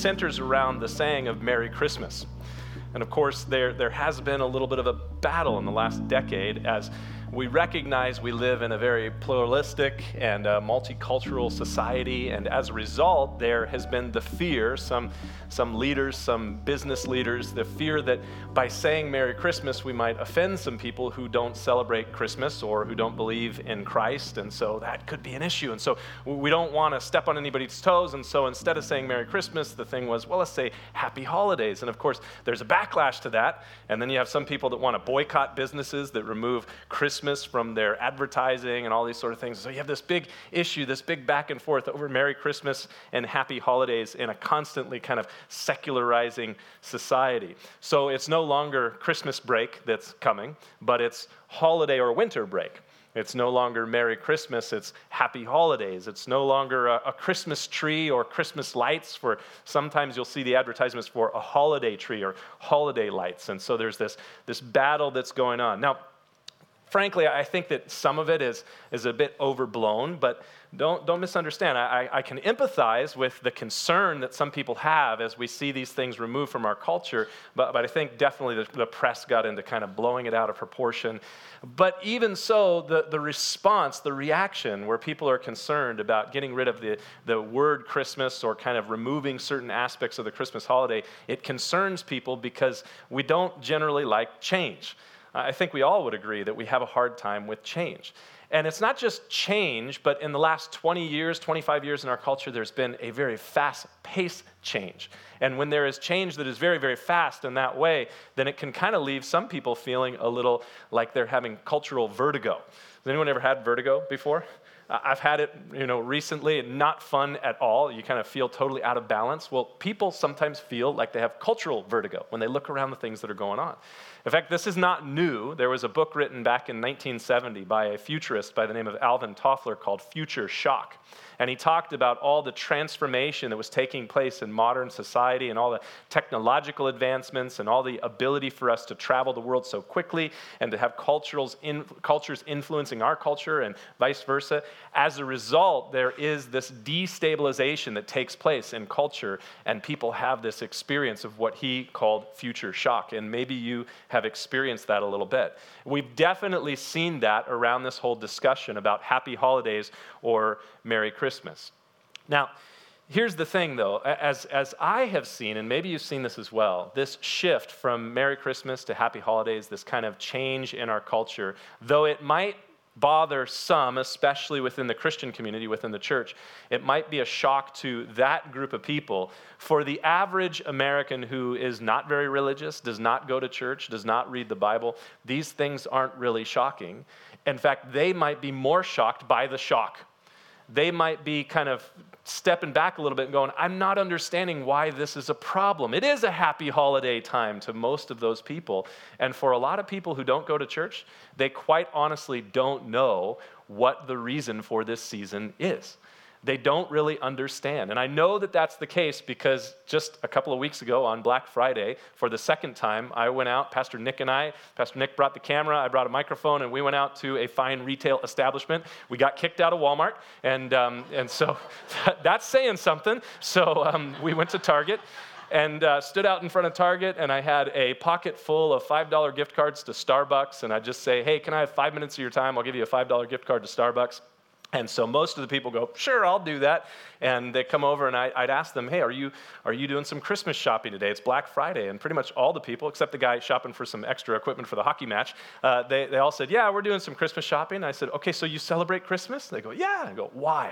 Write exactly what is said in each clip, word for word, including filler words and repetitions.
centers around the saying of Merry Christmas. And of course, there, there has been a little bit of a battle in the last decade as we recognize we live in a very pluralistic and uh, multicultural society, and as a result, there has been the fear, some, some leaders, some business leaders, the fear that by saying Merry Christmas, we might offend some people who don't celebrate Christmas or who don't believe in Christ, and so that could be an issue. And so we don't want to step on anybody's toes, and so instead of saying Merry Christmas, the thing was, well, let's say Happy Holidays. And of course, there's a backlash to that, and then you have some people that want to boycott businesses that remove Christmas from their advertising and all these sort of things. So you have this big issue, this big back and forth over Merry Christmas and Happy Holidays in a constantly kind of secularizing society. So it's no longer Christmas break that's coming, but it's holiday or winter break. It's no longer Merry Christmas, it's Happy Holidays. It's no longer a, a Christmas tree or Christmas lights. For sometimes you'll see the advertisements for a holiday tree or holiday lights. And so there's this, this battle that's going on. Now, frankly, I think that some of it is, is a bit overblown, but don't, don't misunderstand. I, I can empathize with the concern that some people have as we see these things removed from our culture, but, but I think definitely the, the press got into kind of blowing it out of proportion. But even so, the, the response, the reaction where people are concerned about getting rid of the, the word Christmas or kind of removing certain aspects of the Christmas holiday, it concerns people because we don't generally like change. I think we all would agree that we have a hard time with change. And it's not just change, but in the last twenty years, twenty-five years in our culture, there's been a very fast-paced change. And when there is change that is very, very fast in that way, then it can kind of leave some people feeling a little like they're having cultural vertigo. Has anyone ever had vertigo before? I've had it, you know, recently, not fun at all. You kind of feel totally out of balance. Well, people sometimes feel like they have cultural vertigo when they look around the things that are going on. In fact, this is not new. There was a book written back in nineteen seventy by a futurist by the name of Alvin Toffler called Future Shock. And he talked about all the transformation that was taking place in modern society and all the technological advancements and all the ability for us to travel the world so quickly and to have cultures, in, cultures influencing our culture and vice versa. As a result, there is this destabilization that takes place in culture, and people have this experience of what he called future shock. And maybe you have experienced that a little bit. We've definitely seen that around this whole discussion about Happy Holidays or Merry Christmas. Now, here's the thing, though. As, as I have seen, and maybe you've seen this as well, this shift from Merry Christmas to Happy Holidays, this kind of change in our culture, though it might bother some, especially within the Christian community, within the church, it might be a shock to that group of people. For the average American who is not very religious, does not go to church, does not read the Bible, these things aren't really shocking. In fact, they might be more shocked by the shock. They might be kind of stepping back a little bit and going, I'm not understanding why this is a problem. It is a happy holiday time to most of those people. And for a lot of people who don't go to church, they quite honestly don't know what the reason for this season is. They don't really understand. And I know that that's the case because just a couple of weeks ago on Black Friday, for the second time, I went out, Pastor Nick and I, Pastor Nick brought the camera, I brought a microphone, and we went out to a fine retail establishment. We got kicked out of Walmart, and um, and so that's saying something. So um, we went to Target and uh, stood out in front of Target, and I had a pocket full of five dollar gift cards to Starbucks, and I'd just say, hey, can I have five minutes of your time? I'll give you a five dollar gift card to Starbucks. And so most of the people go, sure, I'll do that. And they come over and I, I'd ask them, hey, are you are you doing some Christmas shopping today? It's Black Friday. And pretty much all the people, except the guy shopping for some extra equipment for the hockey match, uh, they, they all said, yeah, we're doing some Christmas shopping. I said, okay, so you celebrate Christmas? They go, yeah. I go, why?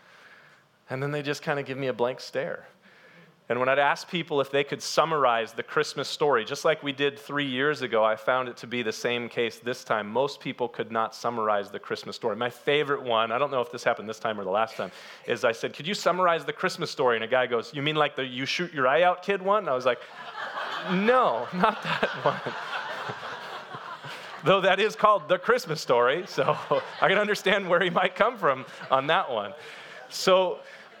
And then they just kind of give me a blank stare. And when I'd ask people if they could summarize the Christmas story, just like we did three years ago, I found it to be the same case this time. Most people could not summarize the Christmas story. My favorite one, I don't know if this happened this time or the last time, is I said, could you summarize the Christmas story? And a guy goes, you mean like the you shoot your eye out kid one? And I was like, no, not that one. Though that is called The Christmas Story, so I can understand where he might come from on that one. So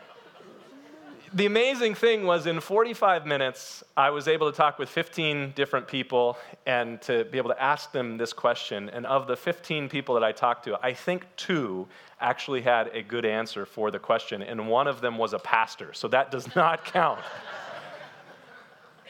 the amazing thing was in forty-five minutes, I was able to talk with fifteen different people and to be able to ask them this question. And of the fifteen people that I talked to, I think two actually had a good answer for the question. And one of them was a pastor, so that does not count.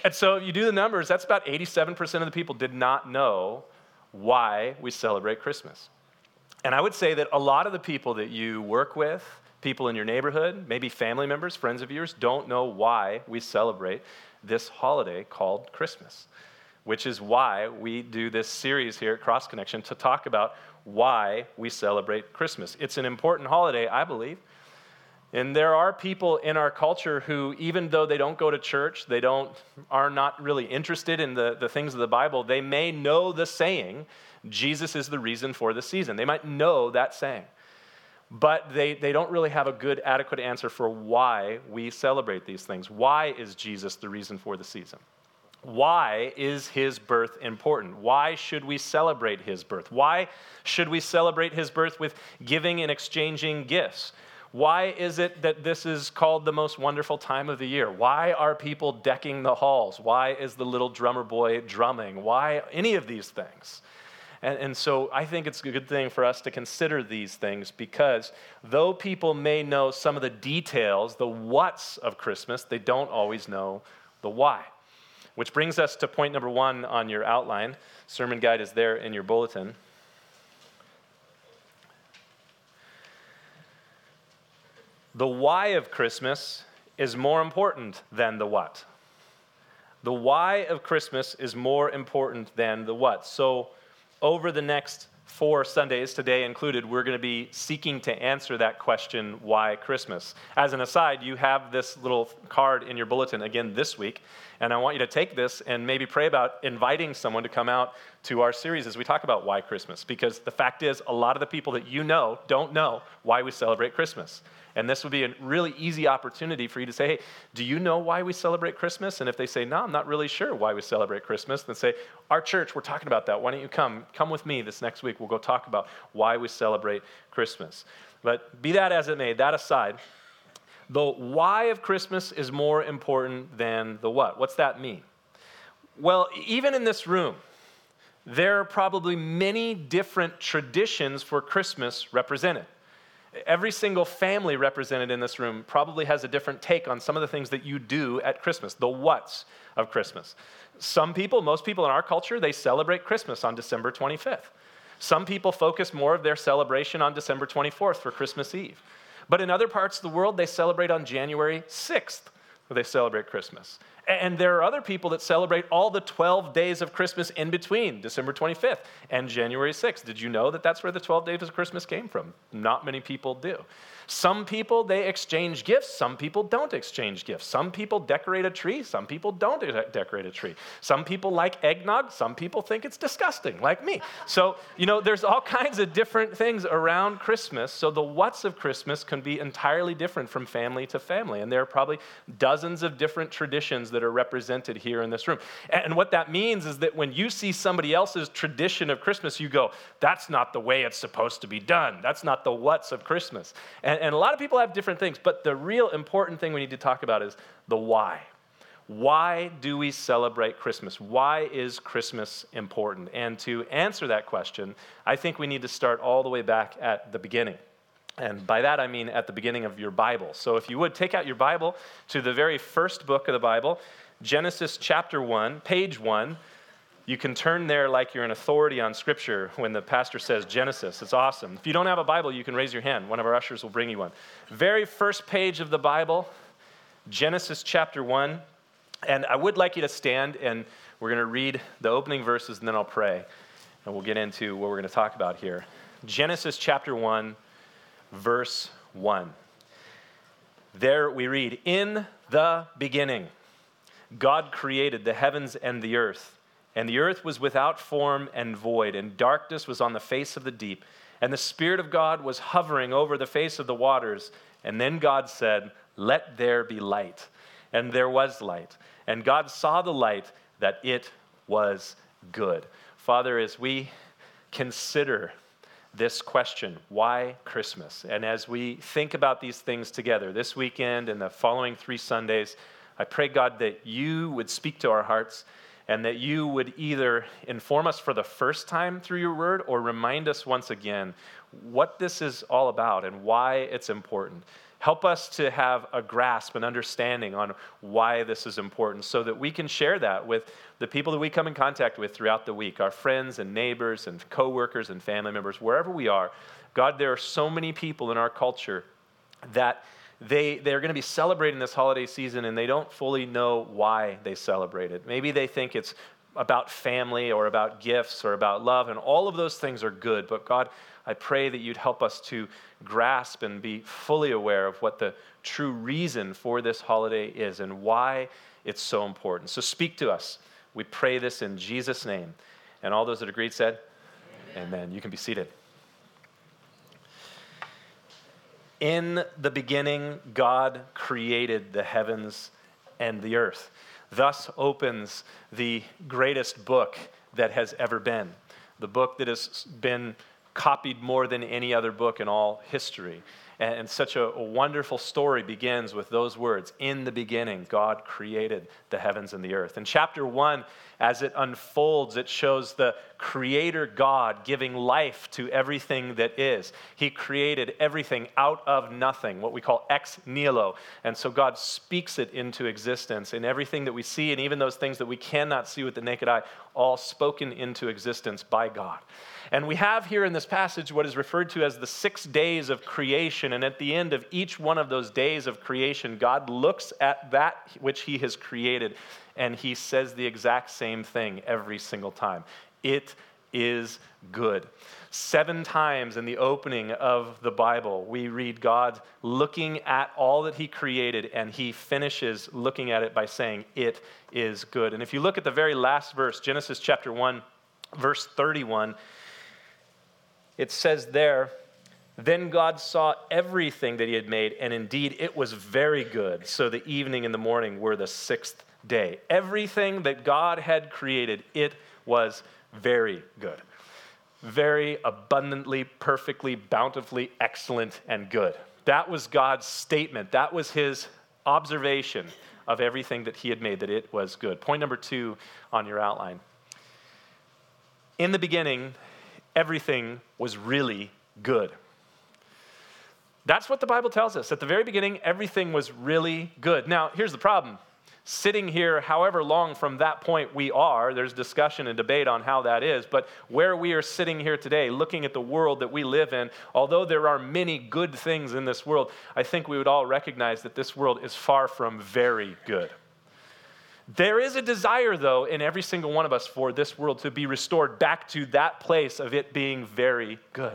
And so you do the numbers, that's about eighty-seven percent of the people did not know why we celebrate Christmas. And I would say that a lot of the people that you work with, people in your neighborhood, maybe family members, friends of yours, don't know why we celebrate this holiday called Christmas, which is why we do this series here at Cross Connection to talk about why we celebrate Christmas. It's an important holiday, I believe. And there are people in our culture who, even though they don't go to church, they don't are not really interested in the, the things of the Bible, they may know the saying, Jesus is the reason for the season. They might know that saying. But they, they don't really have a good, adequate answer for why we celebrate these things. Why is Jesus the reason for the season? Why is his birth important? Why should we celebrate his birth? Why should we celebrate his birth with giving and exchanging gifts? Why is it that this is called the most wonderful time of the year? Why are people decking the halls? Why is the little drummer boy drumming? Why any of these things? And, and so I think it's a good thing for us to consider these things because though people may know some of the details, the whats of Christmas, they don't always know the why. Which brings us to point number one on your outline. Sermon guide is there in your bulletin. The why of Christmas is more important than the what. The why of Christmas is more important than the what. So over the next four Sundays, today included, we're going to be seeking to answer that question, why Christmas? As an aside, you have this little card in your bulletin again this week, and I want you to take this and maybe pray about inviting someone to come out to our series as we talk about why Christmas, because the fact is a lot of the people that you know don't know why we celebrate Christmas. And this would be a really easy opportunity for you to say, hey, do you know why we celebrate Christmas? And if they say, no, I'm not really sure why we celebrate Christmas, then say, our church, we're talking about that. Why don't you come? Come with me this next week. We'll go talk about why we celebrate Christmas. But be that as it may, that aside, the why of Christmas is more important than the what. What's that mean? Well, even in this room, there are probably many different traditions for Christmas represented. Every single family represented in this room probably has a different take on some of the things that you do at Christmas, the whats of Christmas. Some people, most people in our culture, they celebrate Christmas on December twenty-fifth. Some people focus more of their celebration on December twenty-fourth for Christmas Eve. But in other parts of the world, they celebrate on January sixth, where they celebrate Christmas. And there are other people that celebrate all the twelve days of Christmas in between December twenty-fifth and January sixth. Did you know that that's where the twelve days of Christmas came from? Not many people do. Some people, they exchange gifts. Some people don't exchange gifts. Some people decorate a tree. Some people don't de- decorate a tree. Some people like eggnog. Some people think it's disgusting, like me. So, you know, there's all kinds of different things around Christmas. So the whats of Christmas can be entirely different from family to family. And there are probably dozens of different traditions that are represented here in this room. And what that means is that when you see somebody else's tradition of Christmas, you go, that's not the way it's supposed to be done. That's not the whats of Christmas. And, and a lot of people have different things, but the real important thing we need to talk about is the why. Why do we celebrate Christmas? Why is Christmas important? And to answer that question, I think we need to start all the way back at the beginning. And by that, I mean at the beginning of your Bible. So if you would, take out your Bible to the very first book of the Bible, Genesis chapter one, page one. You can turn there like you're an authority on Scripture when the pastor says Genesis. It's awesome. If you don't have a Bible, you can raise your hand. One of our ushers will bring you one. Very first page of the Bible, Genesis chapter one. And I would like you to stand, and we're going to read the opening verses, and then I'll pray. And we'll get into what we're going to talk about here. Genesis chapter one, verse one. There we read, "In the beginning, God created the heavens and the earth. And the earth was without form and void, and darkness was on the face of the deep. And the Spirit of God was hovering over the face of the waters. And then God said, 'Let there be light.' And there was light. And God saw the light, that it was good." Father, as we consider this question, why Christmas? And as we think about these things together this weekend and the following three Sundays, I pray, God, that you would speak to our hearts, and that you would either inform us for the first time through your word or remind us once again what this is all about and why it's important. Help us to have a grasp and understanding on why this is important so that we can share that with the people that we come in contact with throughout the week, our friends and neighbors and coworkers and family members, wherever we are. God, there are so many people in our culture that they, they're going to be celebrating this holiday season and they don't fully know why they celebrate it. Maybe they think it's about family or about gifts or about love, and all of those things are good. But God, I pray that you'd help us to grasp and be fully aware of what the true reason for this holiday is and why it's so important. So speak to us. We pray this in Jesus' name. And all those that agreed said, Amen. Amen. You can be seated. In the beginning, God created the heavens and the earth. Thus opens the greatest book that has ever been, the book that has been copied more than any other book in all history. And such a, a wonderful story begins with those words, in the beginning, God created the heavens and the earth. In chapter one, as it unfolds, it shows the creator God giving life to everything that is. He created everything out of nothing, what we call ex nihilo. And so God speaks it into existence. And everything that we see, and even those things that we cannot see with the naked eye, all spoken into existence by God. And we have here in this passage what is referred to as the six days of creation. And at the end of each one of those days of creation, God looks at that which he has created, and he says the exact same thing every single time. It is good. Seven times in the opening of the Bible, we read God looking at all that he created, and he finishes looking at it by saying, it is good. And if you look at the very last verse, Genesis chapter one, verse thirty-one, it says there, then God saw everything that he had made, and indeed it was very good. So the evening and the morning were the sixth day. Everything that God had created, it was very good. Very abundantly, perfectly, bountifully, excellent, and good. That was God's statement. That was his observation of everything that he had made, that it was good. Point number two on your outline. In the beginning, everything was really good. That's what the Bible tells us. At the very beginning, everything was really good. Now, here's the problem. Sitting here, however long from that point we are, there's discussion and debate on how that is, but where we are sitting here today, looking at the world that we live in, although there are many good things in this world, I think we would all recognize that this world is far from very good. There is a desire, though, in every single one of us for this world to be restored back to that place of it being very good.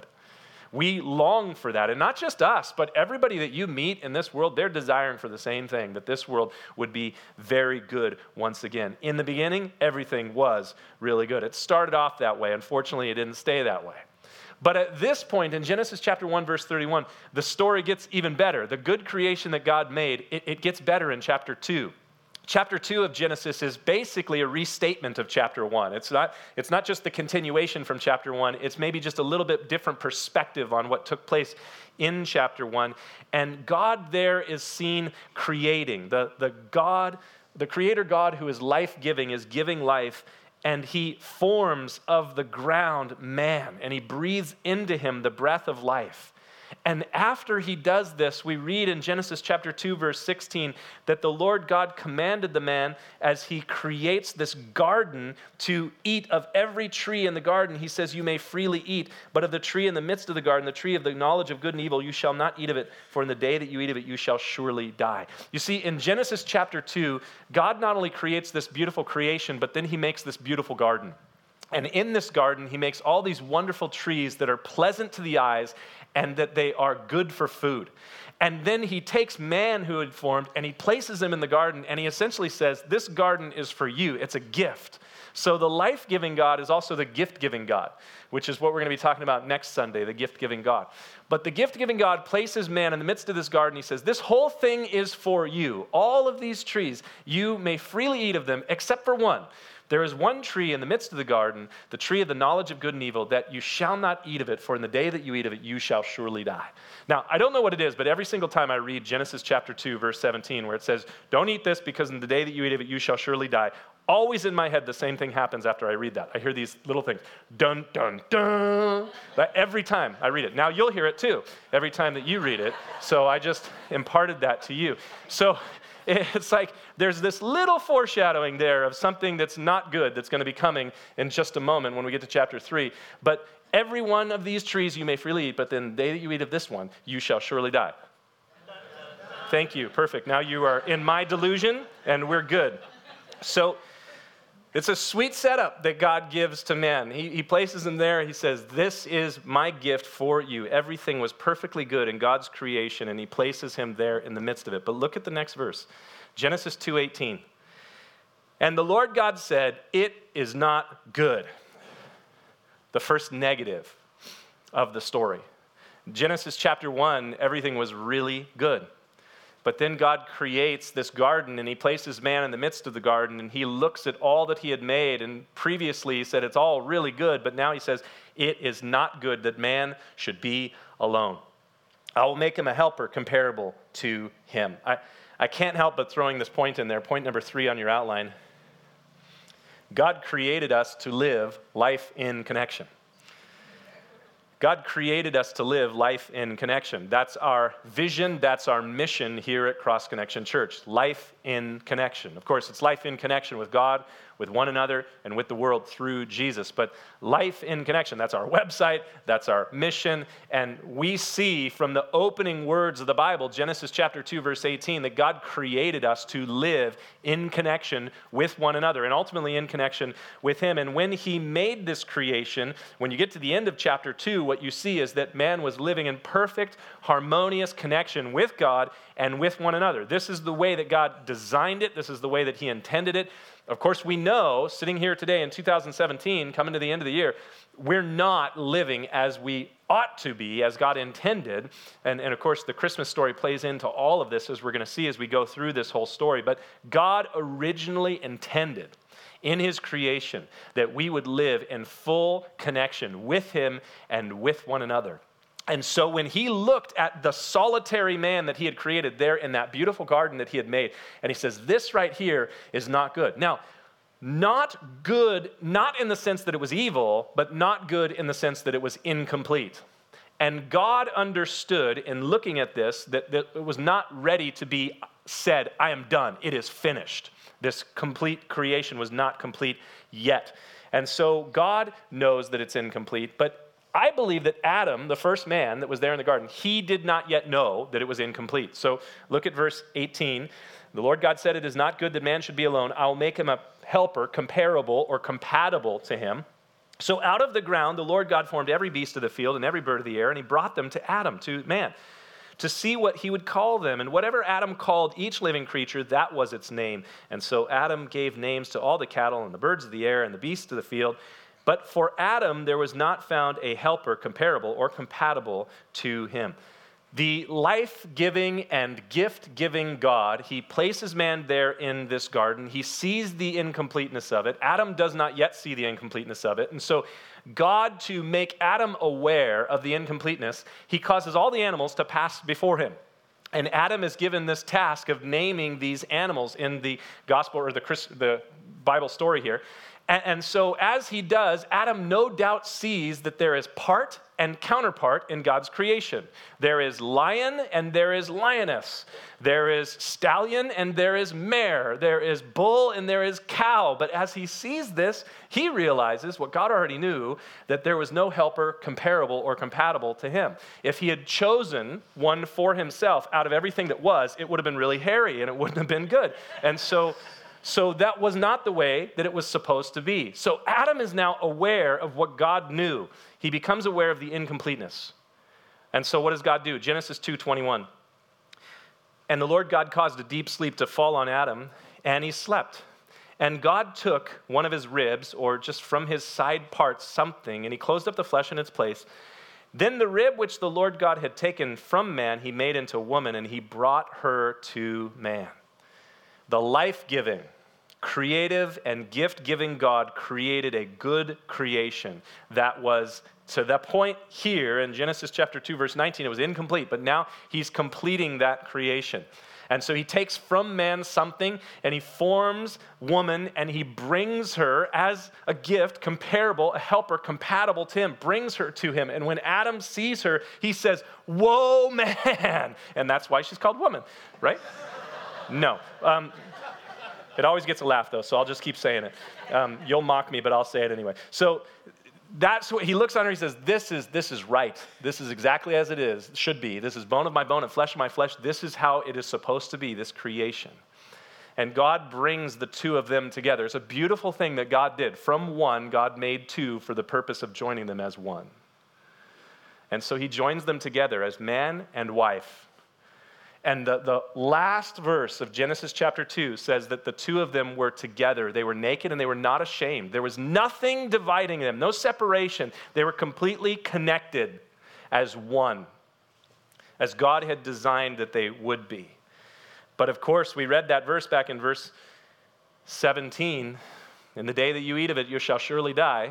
We long for that, and not just us, but everybody that you meet in this world, they're desiring for the same thing, that this world would be very good once again. In the beginning, everything was really good. It started off that way. Unfortunately, it didn't stay that way. But at this point in Genesis chapter one, verse thirty-one, the story gets even better. The good creation that God made, it, it gets better in chapter two. Chapter two of Genesis is basically a restatement of chapter one. It's not, it's not just the continuation from chapter one. It's maybe just a little bit different perspective on what took place in chapter one. And God there is seen creating. The, the God, the creator God who is life-giving is giving life, and he forms of the ground man, and he breathes into him the breath of life. And after he does this, we read in Genesis chapter two, verse sixteen, that the Lord God commanded the man as he creates this garden to eat of every tree in the garden. He says, you may freely eat, but of the tree in the midst of the garden, the tree of the knowledge of good and evil, you shall not eat of it, for in the day that you eat of it, you shall surely die. You see, in Genesis chapter two, God not only creates this beautiful creation, but then he makes this beautiful garden. And in this garden, he makes all these wonderful trees that are pleasant to the eyes and that they are good for food. And then he takes man who had formed and he places him in the garden, and he essentially says, this garden is for you. It's a gift. So the life-giving God is also the gift-giving God, which is what we're going to be talking about next Sunday, the gift-giving God. But the gift-giving God places man in the midst of this garden. He says, this whole thing is for you. All of these trees, you may freely eat of them, except for one. there is one tree in the midst of the garden, the tree of the knowledge of good and evil, that you shall not eat of it, for in the day that you eat of it, you shall surely die. Now, I don't know what it is, but every single time I read Genesis chapter two, verse seventeen, where it says, don't eat this because in the day that you eat of it, you shall surely die. Always in my head, the same thing happens after I read that. I hear these little things, dun, dun, dun, that every time I read it. Now, you'll hear it too, every time that you read it. So I just imparted that to you. So it's like there's this little foreshadowing there of something that's not good that's going to be coming in just a moment when we get to chapter three. But every one of these trees you may freely eat, but then the day that you eat of this one, you shall surely die. Thank you. Perfect. Now you are in my delusion, and we're good. So it's a sweet setup that God gives to man. He, he places him there. He says, this is my gift for you. Everything was perfectly good in God's creation, and he places him there in the midst of it. But look at the next verse, Genesis two eighteen. And the Lord God said, it is not good. The first negative of the story. Genesis chapter one, everything was really good. But then God creates this garden, and he places man in the midst of the garden, and he looks at all that he had made. And previously he said it's all really good, but now he says it is not good that man should be alone. I will make him a helper comparable to him. I, I can't help but throwing this point in there, point number three on your outline. God created us to live life in connection. God created us to live life in connection. That's our vision. That's our mission here at Cross Connection Church. Life in connection. Of course, it's life in connection with God, with one another, and with the world through Jesus. But life in connection, that's our website, that's our mission. And we see from the opening words of the Bible, Genesis chapter two, verse eighteen, that God created us to live in connection with one another and ultimately in connection with him. And when he made this creation, when you get to the end of chapter two, what you see is that man was living in perfect, harmonious connection with God and with one another. This is the way that God designed it. This is the way that he intended it. Of course, we know, sitting here today in two thousand seventeen, coming to the end of the year, we're not living as we ought to be, as God intended. And, and of course, the Christmas story plays into all of this, as we're going to see as we go through this whole story. But God originally intended in his creation that we would live in full connection with him and with one another. And so when he looked at the solitary man that he had created there in that beautiful garden that he had made, and he says, this right here is not good. Now, not good, not in the sense that it was evil, but not good in the sense that it was incomplete. And God understood in looking at this that, that it was not ready to be said, I am done, it is finished. This complete creation was not complete yet. And so God knows that it's incomplete, but I believe that Adam, the first man that was there in the garden, he did not yet know that it was incomplete. So look at verse eighteen. The Lord God said, it is not good that man should be alone. I will make him a helper comparable or compatible to him. So out of the ground, the Lord God formed every beast of the field and every bird of the air, and he brought them to Adam, to man, to see what he would call them. And whatever Adam called each living creature, that was its name. And so Adam gave names to all the cattle and the birds of the air and the beasts of the field. But for Adam, there was not found a helper comparable or compatible to him. The life-giving and gift-giving God, he places man there in this garden. He sees the incompleteness of it. Adam does not yet see the incompleteness of it. And so God, to make Adam aware of the incompleteness, he causes all the animals to pass before him. And Adam is given this task of naming these animals in the gospel or the, Christ, the Bible story here. And, and so as he does, Adam no doubt sees that there is part and counterpart in God's creation. There is lion and there is lioness. There is stallion and there is mare. There is bull and there is cow. But as he sees this, he realizes what God already knew, that there was no helper comparable or compatible to him. If he had chosen one for himself out of everything that was, it would have been really hairy and it wouldn't have been good. And so So that was not the way that it was supposed to be. So Adam is now aware of what God knew. He becomes aware of the incompleteness. And so what does God do? Genesis two twenty-one. And the Lord God caused a deep sleep to fall on Adam, and he slept. And God took one of his ribs, or just from his side parts, something, and he closed up the flesh in its place. Then the rib which the Lord God had taken from man, he made into woman, and he brought her to man. The life-giving, creative and gift-giving God created a good creation that was, to that point here in Genesis chapter two, verse nineteen, it was incomplete, but now he's completing that creation. And so he takes from man something, and he forms woman, and he brings her as a gift, comparable, a helper, compatible to him, brings her to him. And when Adam sees her, he says, "Whoa, man." And that's why she's called woman, right? No. Um, it always gets a laugh, though, so I'll just keep saying it. Um, you'll mock me, but I'll say it anyway. So that's what he looks on her, he says, this is this is right. This is exactly as it is, it should be. This is bone of my bone and flesh of my flesh. This is how it is supposed to be, this creation. And God brings the two of them together. It's a beautiful thing that God did. From one, God made two for the purpose of joining them as one. And so he joins them together as man and wife. And the, the last verse of Genesis chapter two says that the two of them were together. They were naked and they were not ashamed. There was nothing dividing them, no separation. They were completely connected as one, as God had designed that they would be. But of course, we read that verse back in verse seventeen. In the day that you eat of it, you shall surely die.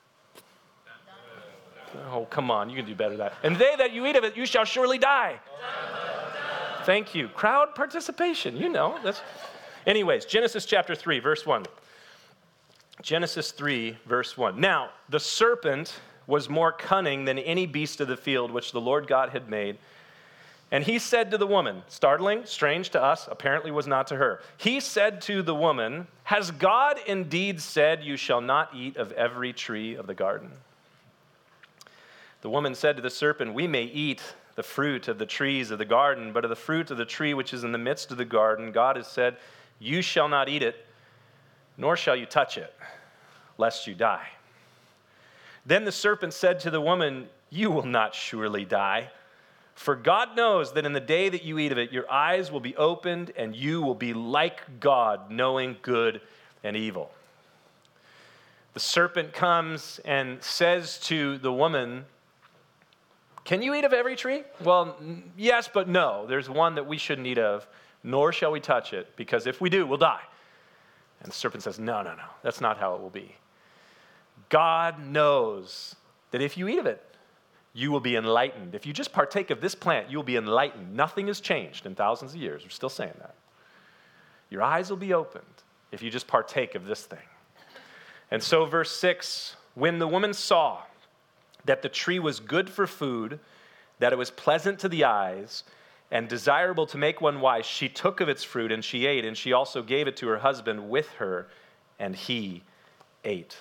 Oh, come on, you can do better than that. In the day that you eat of it, you shall surely die. Thank you. Crowd participation, you know. That's... Anyways, Genesis chapter three, verse one. Genesis three, verse one. Now, the serpent was more cunning than any beast of the field which the Lord God had made. And he said to the woman, startling, strange to us, apparently was not to her. He said to the woman, has God indeed said you shall not eat of every tree of the garden? The woman said to the serpent, we may eat the fruit of the trees of the garden, but of the fruit of the tree which is in the midst of the garden, God has said, you shall not eat it, nor shall you touch it, lest you die. Then the serpent said to the woman, you will not surely die, for God knows that in the day that you eat of it, your eyes will be opened, and you will be like God, knowing good and evil. The serpent comes and says to the woman, can you eat of every tree? Well, yes, but no. There's one that we shouldn't eat of, nor shall we touch it, because if we do, we'll die. And the serpent says, no, no, no. That's not how it will be. God knows that if you eat of it, you will be enlightened. If you just partake of this plant, you will be enlightened. Nothing has changed in thousands of years. We're still saying that. Your eyes will be opened if you just partake of this thing. And so verse six, when the woman saw that the tree was good for food, that it was pleasant to the eyes, and desirable to make one wise, she took of its fruit and she ate, and she also gave it to her husband with her, and he ate.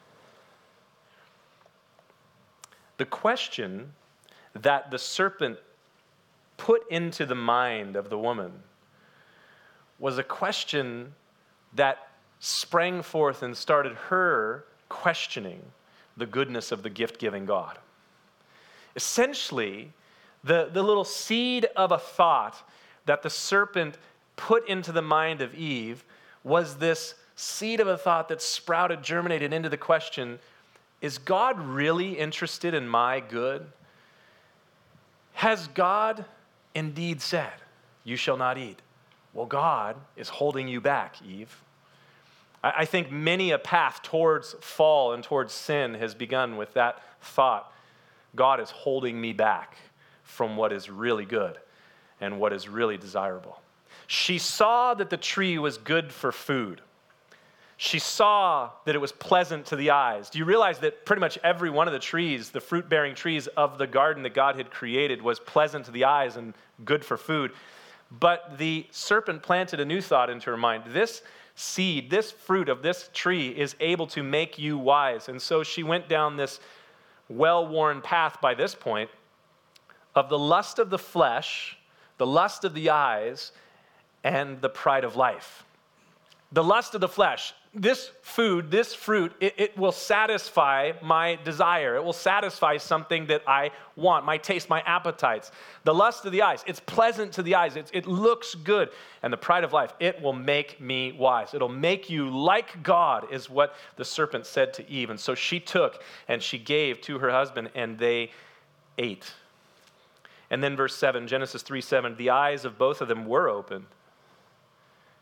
The question that the serpent put into the mind of the woman was a question that sprang forth and started her questioning the goodness of the gift-giving God. Essentially, the, the little seed of a thought that the serpent put into the mind of Eve was this seed of a thought that sprouted, germinated into the question, is God really interested in my good? Has God indeed said, you shall not eat? Well, God is holding you back, Eve. I think many a path towards fall and towards sin has begun with that thought. God is holding me back from what is really good and what is really desirable. She saw that the tree was good for food. She saw that it was pleasant to the eyes. Do you realize that pretty much every one of the trees, the fruit-bearing trees of the garden that God had created, was pleasant to the eyes and good for food? But the serpent planted a new thought into her mind. This seed, this fruit of this tree is able to make you wise. And so she went down this well-worn path by this point of the lust of the flesh, the lust of the eyes, and the pride of life. The lust of the flesh. This food, this fruit, it, it will satisfy my desire. It will satisfy something that I want, my taste, my appetites. The lust of the eyes, it's pleasant to the eyes. It, it looks good. And the pride of life, it will make me wise. It'll make you like God, is what the serpent said to Eve. And so she took and she gave to her husband, and they ate. And then verse seven, Genesis three seven, the eyes of both of them were opened,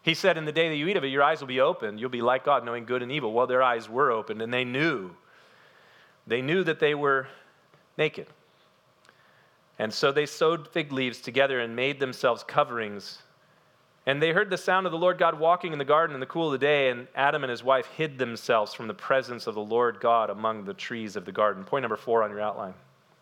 He said, in the day that you eat of it, your eyes will be opened. You'll be like God, knowing good and evil. Well, their eyes were opened, and they knew. They knew that they were naked. And so they sewed fig leaves together and made themselves coverings. And they heard the sound of the Lord God walking in the garden in the cool of the day, and Adam and his wife hid themselves from the presence of the Lord God among the trees of the garden. Point number four on your outline.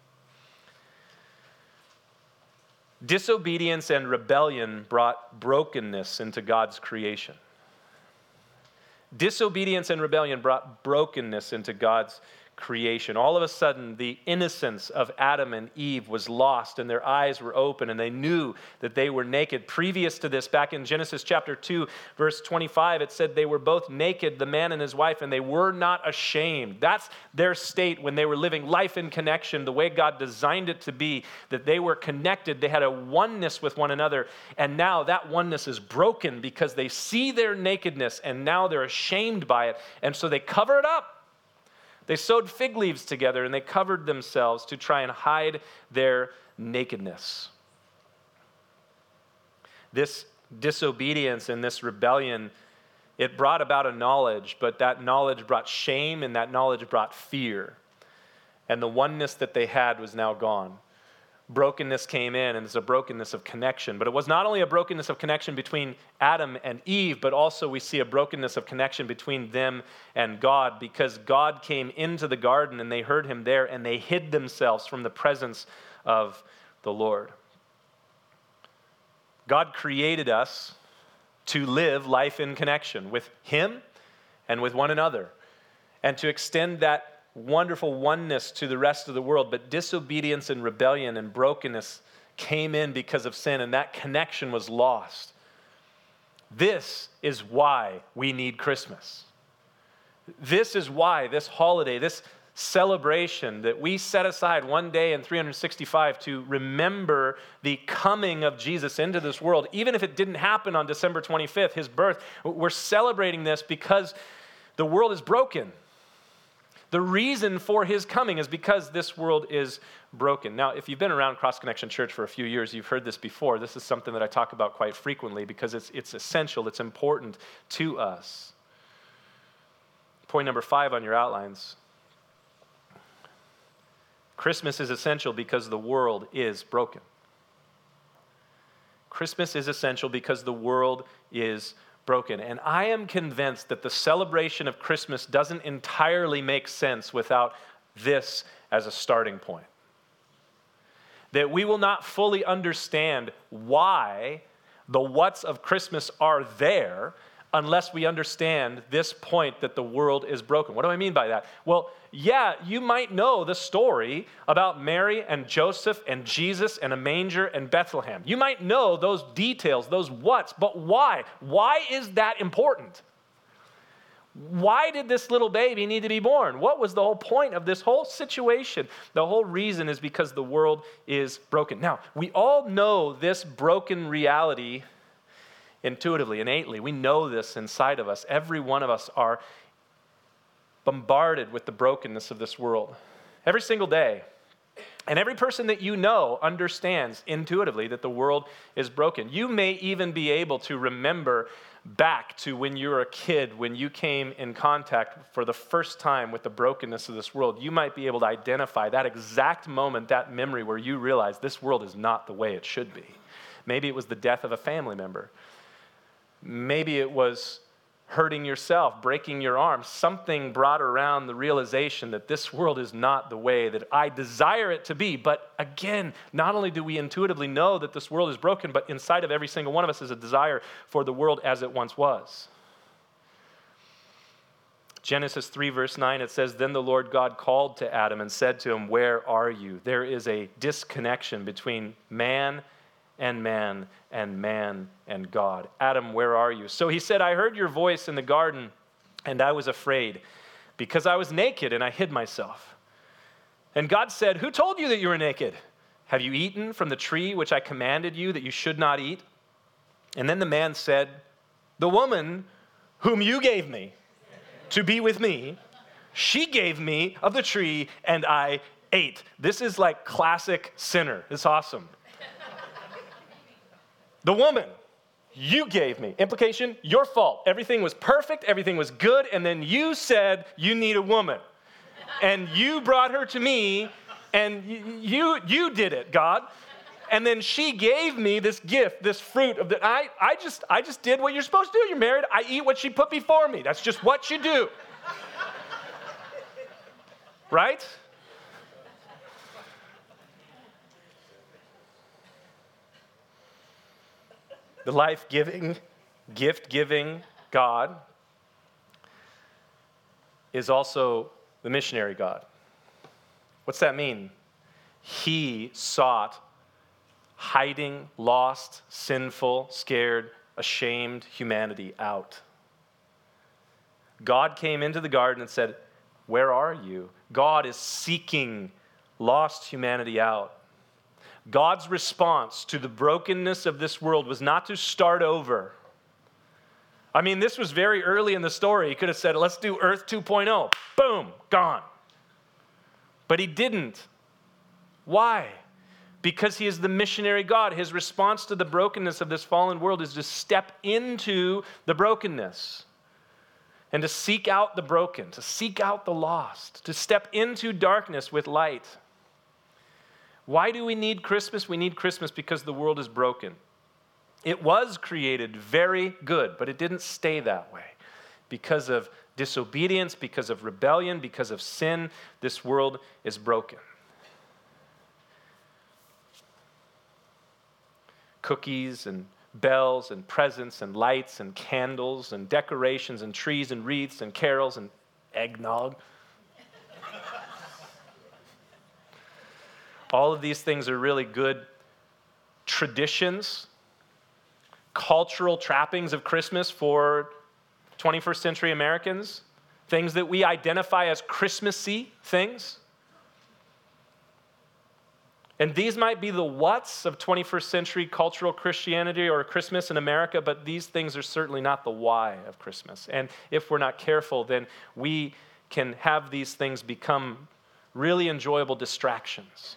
Disobedience and rebellion brought brokenness into God's creation. Disobedience and rebellion brought brokenness into God's creation. All of a sudden, the innocence of Adam and Eve was lost, and their eyes were open, and they knew that they were naked. Previous to this, back in Genesis chapter two, verse twenty-five, it said they were both naked, the man and his wife, and they were not ashamed. That's their state when they were living life in connection, the way God designed it to be, that they were connected. They had a oneness with one another, and now that oneness is broken because they see their nakedness, and now they're ashamed by it, and so they cover it up. They sewed fig leaves together and they covered themselves to try and hide their nakedness. This disobedience and this rebellion, it brought about a knowledge, but that knowledge brought shame and that knowledge brought fear. And the oneness that they had was now gone. Brokenness came in, and it's a brokenness of connection. But it was not only a brokenness of connection between Adam and Eve, but also we see a brokenness of connection between them and God, because God came into the garden and they heard him there, and they hid themselves from the presence of the Lord. God created us to live life in connection with him and with one another, and to extend that wonderful oneness to the rest of the world. But disobedience and rebellion and brokenness came in because of sin, and that connection was lost. This is why we need Christmas. This is why this holiday, this celebration that we set aside one day in three hundred sixty-five to remember the coming of Jesus into this world, even if it didn't happen on December twenty-fifth, his birth, we're celebrating this because the world is broken. The reason for his coming is because this world is broken. Now, if you've been around Cross Connection Church for a few years, you've heard this before. This is something that I talk about quite frequently because it's, it's essential, it's important to us. Point number five on your outlines. Christmas is essential because the world is broken. Christmas is essential because the world is broken. And I am convinced that the celebration of Christmas doesn't entirely make sense without this as a starting point. That we will not fully understand why the whats of Christmas are there unless we understand this point that the world is broken. What do I mean by that? Well, yeah, you might know the story about Mary and Joseph and Jesus and a manger and Bethlehem. You might know those details, those whats, but why? Why is that important? Why did this little baby need to be born? What was the whole point of this whole situation? The whole reason is because the world is broken. Now, we all know this broken reality intuitively, innately. We know this inside of us. Every one of us are bombarded with the brokenness of this world every single day. And every person that you know understands intuitively that the world is broken. You may even be able to remember back to when you were a kid, when you came in contact for the first time with the brokenness of this world. You might be able to identify that exact moment, that memory where you realize this world is not the way it should be. Maybe it was the death of a family member. Maybe it was hurting yourself, breaking your arm. Something brought around the realization that this world is not the way that I desire it to be. But again, not only do we intuitively know that this world is broken, but inside of every single one of us is a desire for the world as it once was. Genesis three, verse nine, it says, "Then the Lord God called to Adam and said to him, 'Where are you?'" There is a disconnection between man and man, and man and God. "Adam, where are you?" So he said, "I heard your voice in the garden, and I was afraid, because I was naked and I hid myself." And God said, "Who told you that you were naked? Have you eaten from the tree which I commanded you that you should not eat?" And then the man said, "The woman whom you gave me to be with me, she gave me of the tree, and I ate." This is like classic sinner. It's awesome. The woman You gave me. Implication, your fault. Everything was perfect, everything was good, and then you said you need a woman. And you brought her to me, and you you did it, God. And then she gave me this gift, this fruit of the I I just I just did what you're supposed to do. You're married. I eat what she put before me. That's just what you do. Right? The life-giving, gift-giving God is also the missionary God. What's that mean? He sought hiding, lost, sinful, scared, ashamed humanity out. God came into the garden and said, "Where are you?" God is seeking lost humanity out. God's response to the brokenness of this world was not to start over. I mean, this was very early in the story. He could have said, let's do Earth two point oh. Boom, gone. But he didn't. Why? Because he is the missionary God. His response to the brokenness of this fallen world is to step into the brokenness and to seek out the broken, to seek out the lost, to step into darkness with light. Why do we need Christmas? We need Christmas because the world is broken. It was created very good, but it didn't stay that way. Because of disobedience, because of rebellion, because of sin, this world is broken. Cookies and bells and presents and lights and candles and decorations and trees and wreaths and carols and eggnog. All of these things are really good traditions, cultural trappings of Christmas for twenty-first century Americans, things that we identify as Christmassy things. And these might be the whats of twenty-first century cultural Christianity or Christmas in America, but these things are certainly not the why of Christmas. And if we're not careful, then we can have these things become really enjoyable distractions.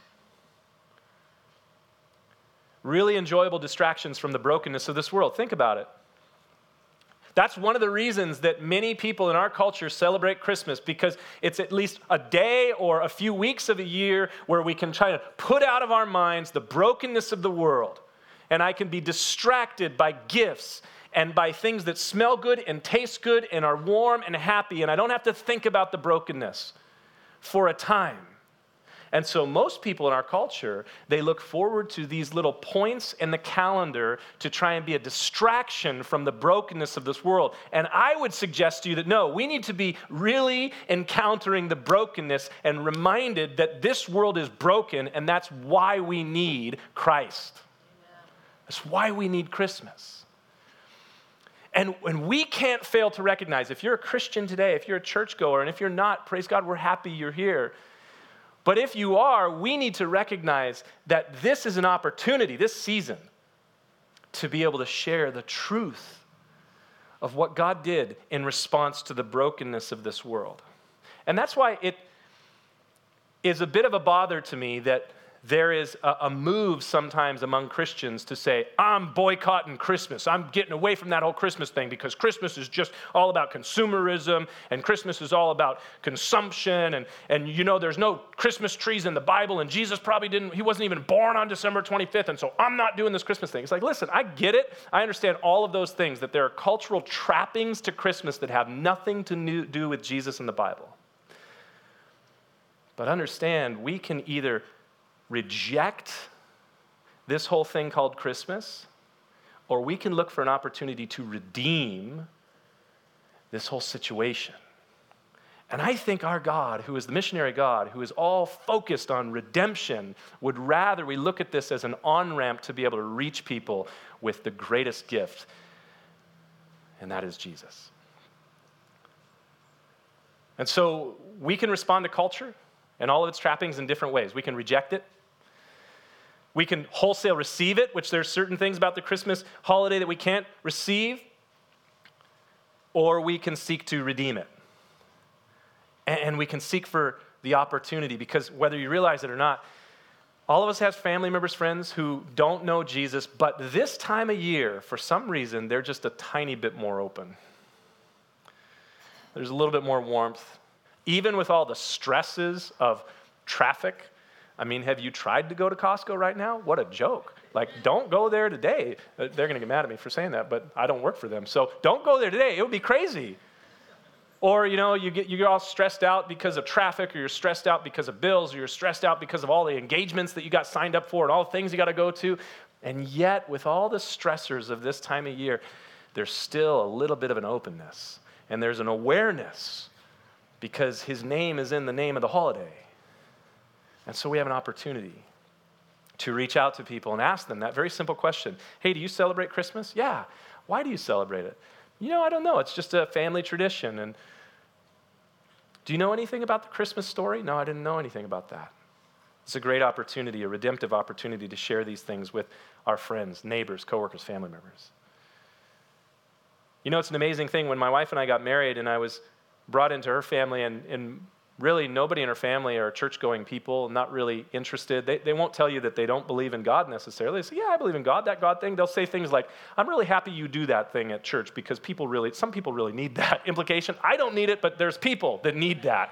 Really enjoyable distractions from the brokenness of this world. Think about it. That's one of the reasons that many people in our culture celebrate Christmas, because it's at least a day or a few weeks of a year where we can try to put out of our minds the brokenness of the world. And I can be distracted by gifts and by things that smell good and taste good and are warm and happy, and I don't have to think about the brokenness for a time. And so most people in our culture, they look forward to these little points in the calendar to try and be a distraction from the brokenness of this world. And I would suggest to you that no, we need to be really encountering the brokenness and reminded that this world is broken, and that's why we need Christ. Amen. That's why we need Christmas. And, and we can't fail to recognize, if you're a Christian today, if you're a churchgoer, and if you're not, praise God, we're happy you're here. But if you are, we need to recognize that this is an opportunity, this season, to be able to share the truth of what God did in response to the brokenness of this world. And that's why it is a bit of a bother to me that there is a, a move sometimes among Christians to say, I'm boycotting Christmas. I'm getting away from that whole Christmas thing because Christmas is just all about consumerism, and Christmas is all about consumption, and, and you know, there's no Christmas trees in the Bible, and Jesus probably didn't, he wasn't even born on December twenty-fifth, and so I'm not doing this Christmas thing. It's like, listen, I get it. I understand all of those things, that there are cultural trappings to Christmas that have nothing to do with Jesus and the Bible. But understand, we can either reject this whole thing called Christmas, or we can look for an opportunity to redeem this whole situation. And I think our God, who is the missionary God, who is all focused on redemption, would rather we look at this as an on-ramp to be able to reach people with the greatest gift, and that is Jesus. And so we can respond to culture and all of its trappings in different ways. We can reject it. We can wholesale receive it, which there's certain things about the Christmas holiday that we can't receive, or we can seek to redeem it. And we can seek for the opportunity, because whether you realize it or not, All of us have family members, friends who don't know Jesus, but this time of year, for some reason, they're just a tiny bit more open. There's a little bit more warmth. Even with all the stresses of traffic, I mean, have you tried to go to Costco right now? What a joke. Like, don't go there today. They're going to get mad at me for saying that, but I don't work for them. So don't go there today. It would be crazy. Or, you know, you get, you get all stressed out because of traffic, or you're stressed out because of bills, or you're stressed out because of all the engagements that you got signed up for and all the things you got to go to. And yet, with all the stressors of this time of year, there's still a little bit of an openness. And there's an awareness because his name is in the name of the holiday. And so we have an opportunity to reach out to people and ask them that very simple question. Hey, do you celebrate Christmas? Yeah. Why do you celebrate it? You know, I don't know. It's just a family tradition. And do you know anything about the Christmas story? No, I didn't know anything about that. It's a great opportunity, a redemptive opportunity to share these things with our friends, neighbors, coworkers, family members. You know, it's an amazing thing. When my wife and I got married and I was brought into her family, and, and really nobody in her family are church-going people, not really interested. They, they won't tell you that they don't believe in God necessarily. They say, yeah, I believe in God, that God thing. They'll say things like, I'm really happy you do that thing at church because people really, some people really need that. Implication, I don't need it, but there's people that need that.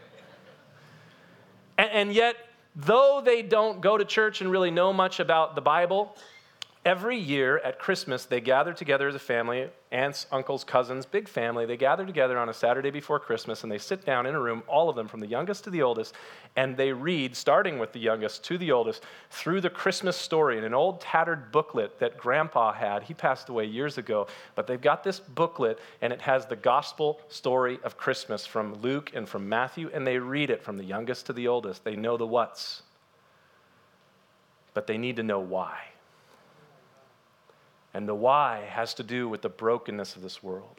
and, and yet, though they don't go to church and really know much about the Bible, every year at Christmas, they gather together as a family, aunts, uncles, cousins, big family. They gather together on a Saturday before Christmas, and they sit down in a room, all of them, from the youngest to the oldest, and they read, starting with the youngest to the oldest, through the Christmas story in an old tattered booklet that Grandpa had. He passed away years ago, but they've got this booklet, and it has the gospel story of Christmas from Luke and from Matthew, and they read it from the youngest to the oldest. They know the what's, but they need to know why. And the why has to do with the brokenness of this world.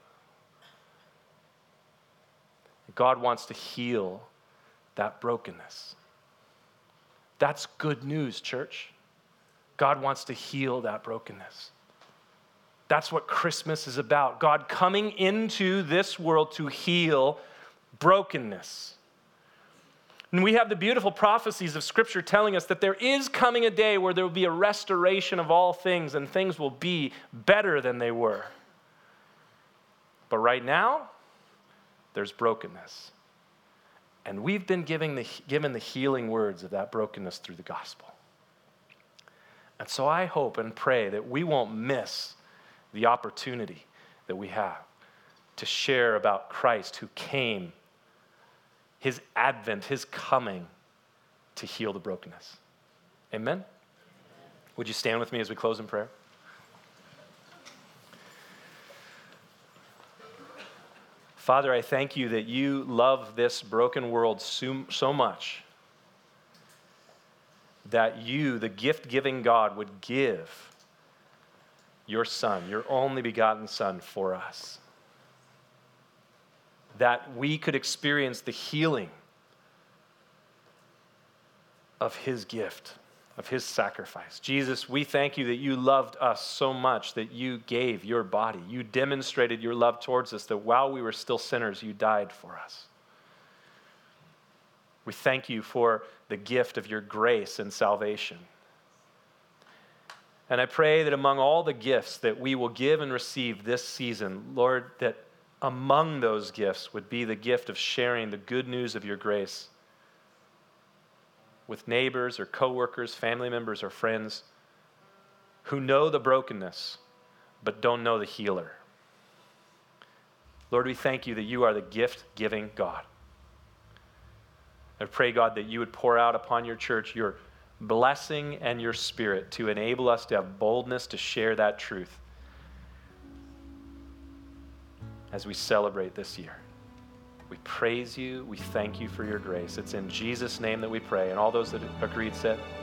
God wants to heal that brokenness. That's good news, church. God wants to heal that brokenness. That's what Christmas is about. God coming into this world to heal brokenness. And we have the beautiful prophecies of Scripture telling us that there is coming a day where there will be a restoration of all things and things will be better than they were. But right now, there's brokenness. And we've been giving the, given the healing words of that brokenness through the gospel. And so I hope and pray that we won't miss the opportunity that we have to share about Christ who came, his advent, his coming to heal the brokenness. Amen? Would you stand with me as we close in prayer? Father, I thank you that you love this broken world so, so much that you, the gift-giving God, would give your Son, your only begotten Son, for us. That we could experience the healing of his gift, of his sacrifice. Jesus, we thank you that you loved us so much that you gave your body. You demonstrated your love towards us, that while we were still sinners, you died for us. We thank you for the gift of your grace and salvation. And I pray that among all the gifts that we will give and receive this season, Lord, that among those gifts would be the gift of sharing the good news of your grace with neighbors or coworkers, family members or friends who know the brokenness but don't know the healer. Lord, we thank you that you are the gift-giving God. I pray, God, that you would pour out upon your church your blessing and your spirit to enable us to have boldness to share that truth as we celebrate this year. We praise you. We thank you for your grace. It's in Jesus' name that we pray. And all those that agreed said,